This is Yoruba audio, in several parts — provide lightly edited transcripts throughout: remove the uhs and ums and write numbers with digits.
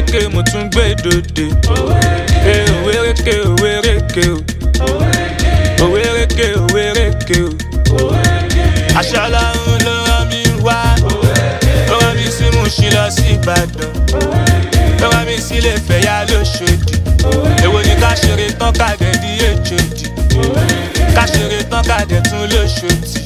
òwérèké mo tún gbé dòde. Òwérèké òwérèké o. Òwérèké òwérèké o. Aṣọ́lá ń lọ rán mi wá. Ó rán mi sí Mùṣín lọ sí Ìbàdàn. Ó rán mi sílé Ìfẹ̀yà l'Óṣòdì. Èwo ni ká ṣeré tán ká dẹ̀ di èjòdì. Ká ṣeré tán ká dẹ̀ tún l'Óṣòdì.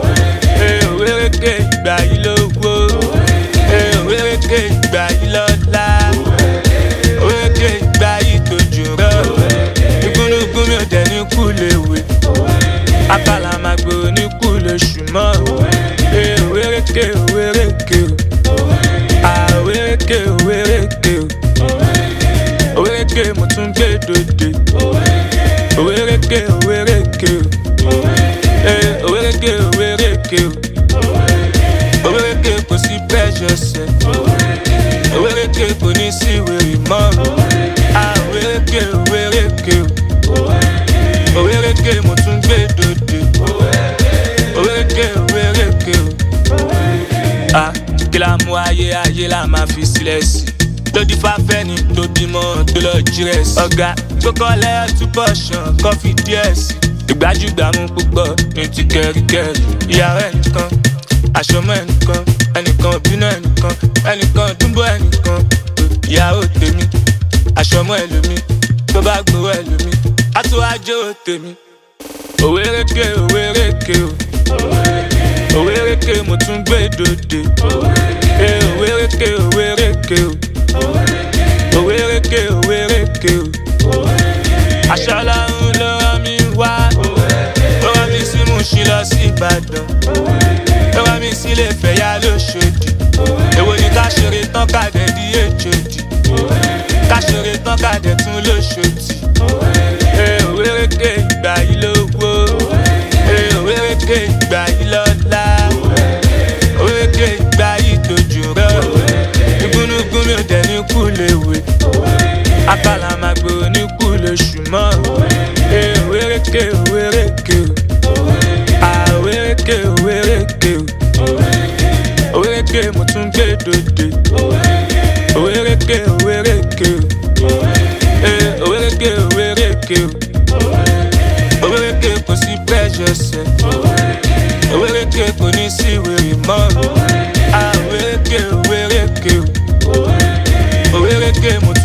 Òwérèké ìgbà yìí lówó. Òwérèké ìgbà yìí lọ́lá. Òwérèké ìgbà yìí tójú rọ̀. Igúnnugún mi ò dẹ̀ ní kú léwe. Àkàlà máa gbòòrò ní kú lóṣù mọ́. Òwérèké òwérèké o. Òwérèké òwérèké o. Òwérèké mo tún gbé dòde. Òwérèké òwérèké o. Òwérèké òwérèké o. Òwérèké kò sí pressure sẹ́. Òwérèké kò ní sí wèrè mọ́. Òwérèké òwérèké o. Òwérèké mo tún gbé dòde. Òwérèké òwérèké o. Kí la mú ayé la máa fi sílẹ̀ sí. Lódì fáfẹ́ ni tó bímọ tó lọ jírẹ̀sì. Ọ̀gá gbókànlẹ̀ túbọ̀ ṣàn kọ́fì díẹ̀ sí. Ìgbájúgbàmú púpọ̀ ní ti kẹ́ríkẹ́rí. Ìyàwó ẹnìkan, àṣọmọ ẹnìkan, ẹnìkan bínú ẹnìkan, ẹnìkan dúnbọ̀ ẹnìkan. Ìyàwó tèmi, àṣọmọ ẹlòmí, tó bá gbowó ẹlòmí, á tó wájú tèmi. Òwérèké òwérèké o. Òwérèké mo tún gbé dòde. Òwérèké òwérèké o. Òwérèké òwérèké o. Aṣọ́lá ń lọ rán mi wá. Ó rán mi sí Mùṣín lọ sí Ìbàdàn. Ó rán mi sílé Ìfẹ̀yà l'Óṣòdì. Èwo ni ká ṣeré tán ká dẹ̀ di èjòdì. Ká ṣeré tán ká dẹ̀ tún l'Óṣòdì. Òwérèké ìgbà yìí lówó. Òwérèké ìgbà yìí lọ́lá. Òwérèké ìgbà yìí tójú rọ̀. Igúnnugún mi ò dẹ̀ ní kú léwe. Àkàlà máa gbòòrò ní kú lóṣù mọ́. Òwérèké òwérèké o. Òwérèké òwérèké o. Òwérèké mo tún gbé dòde. Òwérèké òwérèké o. Òwérèké òwérèké o. Òwérèké kò sí pressure sẹ́. Òwérèké kò ní sí wèrè mọ́. Òwérèké òwérèké o. Òwérèké mo